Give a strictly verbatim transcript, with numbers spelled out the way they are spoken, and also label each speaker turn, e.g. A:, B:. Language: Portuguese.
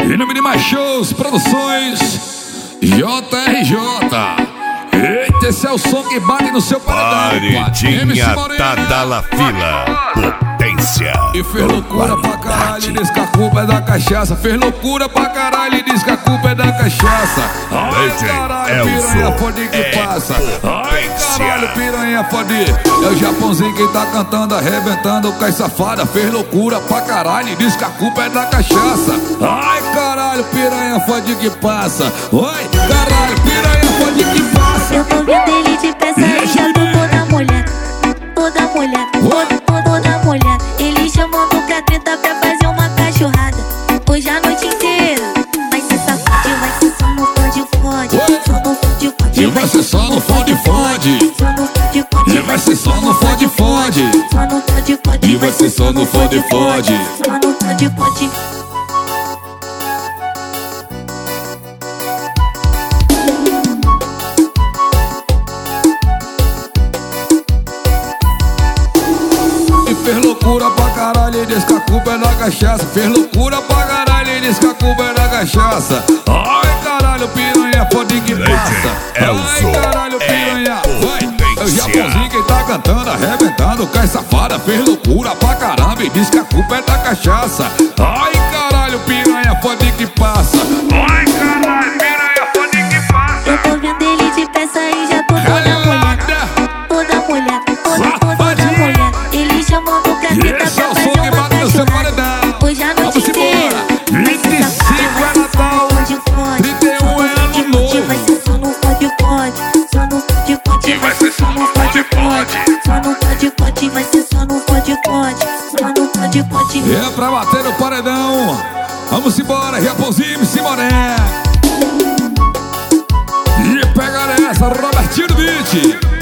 A: Em nome de Mais Shows Produções J R J. Eita, esse é o som que bate no seu paredão.
B: Paredinha Tadalafila. Potência.
A: E fez loucura pra caralho, diz que a culpa é da cachaça. Fez loucura pra caralho, diz que a culpa é da cachaça. Ai, caralho, piranha fode que passa. Ai, caralho, piranha fode. É o Japãozinho que tá cantando, arrebentando com as safadas. Fez loucura pra caralho, diz que a culpa é da cachaça. Ai, caralho, piranha fode que passa. Oi, caralho, piranha fode que passa.
C: Eu tô vendo ele de peça e já tô toda molhada, toda molhada, toda, toda molhada. Ele chamando pra treta pra fazer uma cachorrada. Hoje a noite inteira vai ser safado, vai ser só no fode-fode, só no fode-fode.
A: E vai ser só no fode-fode,
C: só no fode-fode.
A: e vai ser só no fode-fode,
C: só no fode-fode.
A: e vai ser só no fode-fode.
C: Só no fode-fode.
A: Fez loucura pra caralho e diz que a culpa é da cachaça. Fez loucura pra caralho e diz que a culpa é da cachaça. Ai, caralho, piranha, fode que passa. Ai, caralho, piranha, vai. É o Japãozinho que tá cantando, arrebentando com as safadas. Fez loucura pra caramba e diz que a culpa é da cachaça. Ai, caralho, piranha, fode que passa. Ai, caralho, piranha, fode que passa.
C: Eu tô vendo ele de peça e já tô toda molhada, toda molhada, toda, toda molhada. Ele chamando pra treta
A: Esse é
C: pra
A: o som
C: fazer
A: que
C: uma
A: bate no seu
C: cachorrada.
A: paredão.
C: Hoje a noite
A: Vamos
C: inteira
A: embora.
C: vai ser
A: vinte e cinco é Natal, trinta e um é Ano Novo.
C: vai ser só no fode-fode, só no fode-fode.
A: E vai ser só no fode-fode,
C: só no fode-fode. Vai ser só no fode-fode, só no fode-fode.
A: é pra bater no paredão. Vamos embora, Japãozinho, M C Moré. E pega nessa, Robertinho do Beat.